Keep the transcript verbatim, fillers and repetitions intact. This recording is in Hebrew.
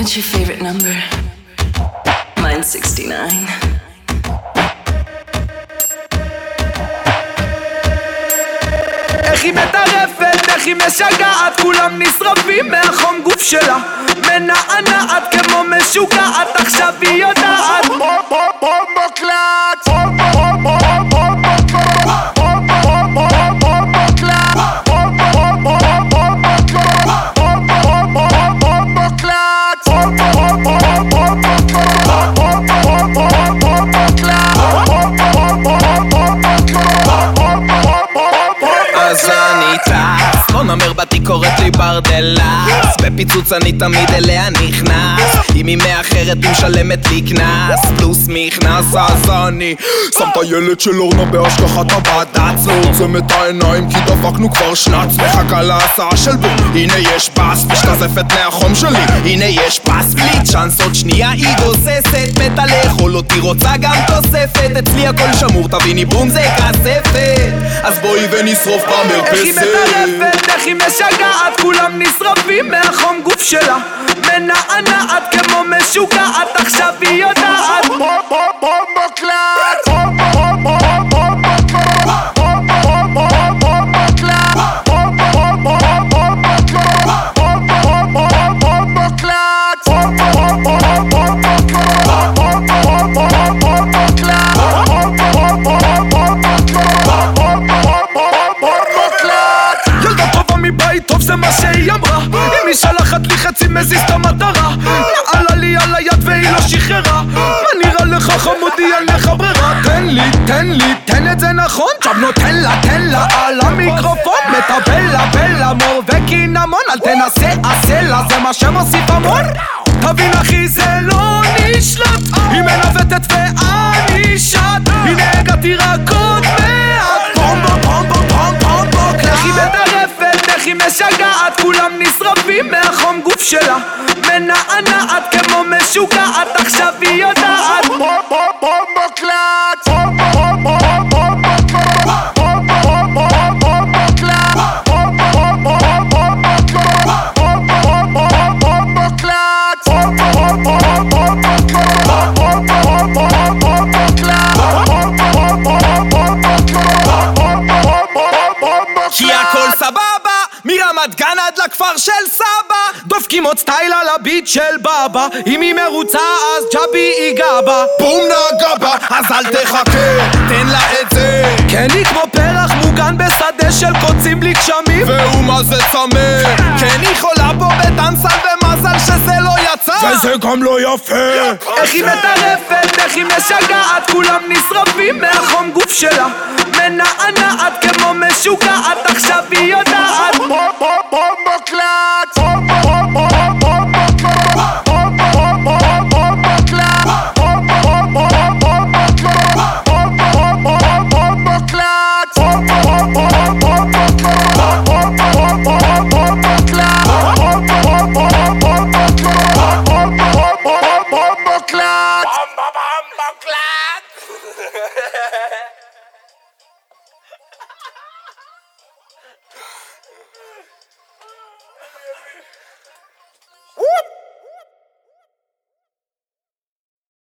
What's your favorite number? Mine's sixty-nine. איך היא מטרפת, איך היא משגעת, כולם נשרפים מהחום גוף שלה, מנענעת כמו משוגעת, עכשיו היא יודעת בומבוקלט אז אני טס, בוא נאמר באתי קוראת לי ברדלס, בפיצוץ אני תמיד אליה נכנס, אם היא מאחרת היא משלמת לי כנס, פלוס מכנס. אז אני שם את הילד של אורנה בהשגחת הבד"ץ, לא עוצם את העיניים כי דפקנו כבר שנץ, מחכה להסעה של בום, הנה יש פס, משתזפת מהחום שלי, הנה יש פס בלי צ'אנס, עוד שנייה היא גוססת, מתה לאכול אותי רוצה גם תוספת, אצלי הכל שמור תביני בום זה כספת, אז בואי ונשרוף במרפסת. איך היא מטרפת, איך היא משגעת, כולם נשרפים מהחום גוף שלה, מנענעת כמו משוגעת, עכשיו היא יודעת בומבוקלט טוב זה מה שהיא אמרה, אם היא שלחת לי חצי מזיז את המטרה, נעלה לי על היד והיא לא שחררה, מה נראה לך חמודי אין לך ברירה, תן לי, תן לי, תן את זה נכון, עכשיו נותן לה, תן לה על המיקרופון, מטבלה, בלה, מור וקינמון, אל תנסה, עשה לה, זה מה שמוסיף המון, תבין אחי זה לא נשלט, היא מנווטת ואני שט, הנה הגעתי רק עוד מעט, בום בום בום בום בום בום בום, איך היא מטרפת, איך היא משגעת, כולם נשרפים מהחום גוף שלה, מנענעת כמו משוגעת, עכשיו היא יודעת בומבוקלט כי הכל סבבה, מרמת גן עד לכפר של סבא, דופקים עוד סטייל על הביט של בבא, אם היא מרוצה אז ג'אבי ייגע בה, בום נגע בה, אז אל תחכה, תן לה את זה, כן היא כמו פרח מוגן בשדה של קוצים בלי גשמים, והוא מה זה צמא, כן היא חולה פה בטנסל ומזל שזה לא יצא, וזה גם לא יפה. איך היא מטרפת, איך היא משגעת, כולם נשרפים מהחום גוף שלה, מנענעת כמו משוגעת, עכשיו היא יודעת בומבוקלט